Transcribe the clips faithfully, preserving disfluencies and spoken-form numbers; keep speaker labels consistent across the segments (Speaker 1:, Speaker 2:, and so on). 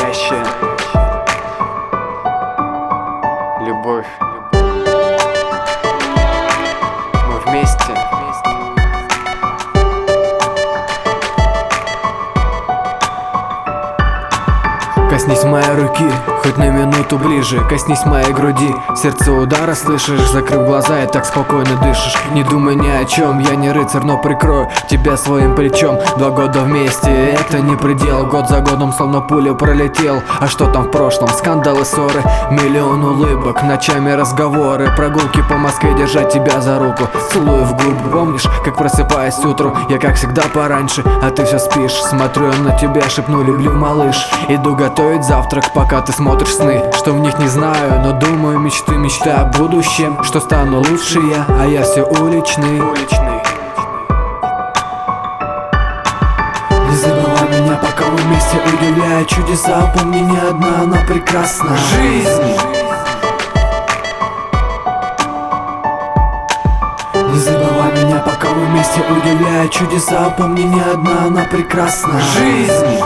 Speaker 1: настоящая любовь. Мы вместе.
Speaker 2: Коснись моей руки, хоть на минуту ближе. Коснись моей груди, сердце удара слышишь. Закрыв глаза и так спокойно дышишь. Не думай ни о чем, я не рыцарь, но прикрою тебя своим плечом. Два года вместе, это не предел. Год за годом словно пуля пролетел. А что там в прошлом? Скандалы, ссоры, миллион улыбок, ночами разговоры, прогулки по Москве, держать тебя за руку, целую в губы. Помнишь, как просыпаясь утром, я как всегда пораньше, а ты все спишь. Смотрю на тебя, шепну: люблю, малыш. Иду готовить завтрак, пока ты смотришь сны, что в них не знаю, но думаю мечты, мечты о будущем, что стану лучше я, а я все уличный.
Speaker 1: Уличный.
Speaker 2: Не забывай меня, пока мы вместе, удивляя чудеса. Помни, не одна она прекрасна.
Speaker 1: Жизнь.
Speaker 2: Не забывай меня, пока мы вместе, удивляя чудеса. Помни, не одна она прекрасна.
Speaker 1: Жизнь.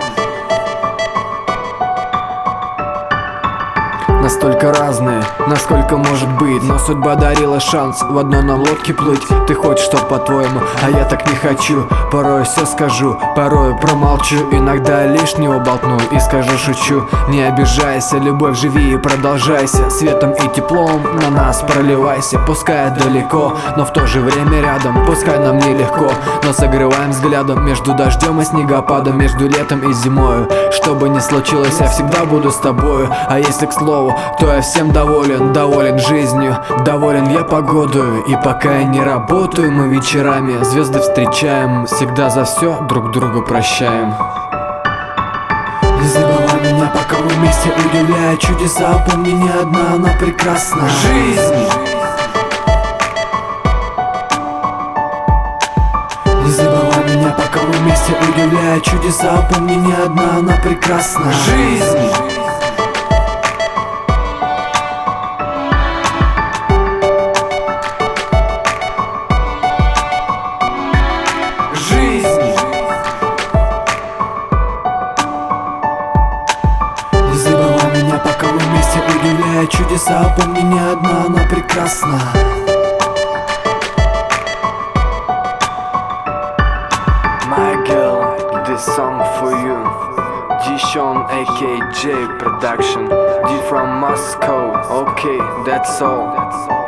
Speaker 2: Настолько разные, насколько может быть, но судьба дарила шанс в одной нам лодке плыть. Ты хочешь, что по-твоему, а я так не хочу. Порой все скажу, порой промолчу, иногда лишнего болтну и скажу, шучу. Не обижайся, любовь, живи и продолжайся. Светом и теплом на нас проливайся. Пускай далеко, но в то же время рядом. Пускай нам нелегко, но согреваем взглядом. Между дождем и снегопадом, между летом и зимою. Что бы ни случилось, я всегда буду с тобою. А если к слову, то я всем доволен, доволен жизнью, доволен я погодою. И пока я не работаю, мы вечерами звезды встречаем, всегда за все друг другу прощаем. Не забывай меня, пока мы вместе, удивляя чудеса. Помни, не одна она прекрасна.
Speaker 1: Жизнь.
Speaker 2: Не забывай меня, пока мы вместе, удивляя чудеса. Помни, не одна она прекрасна.
Speaker 1: Жизнь.
Speaker 2: Не забывай меня, пока мы вместе, удивляя чудеса. Помни, не одна она прекрасна.
Speaker 1: My girl, this song for you. Dishon aka J Production. D from Moscow. Okay, that's all.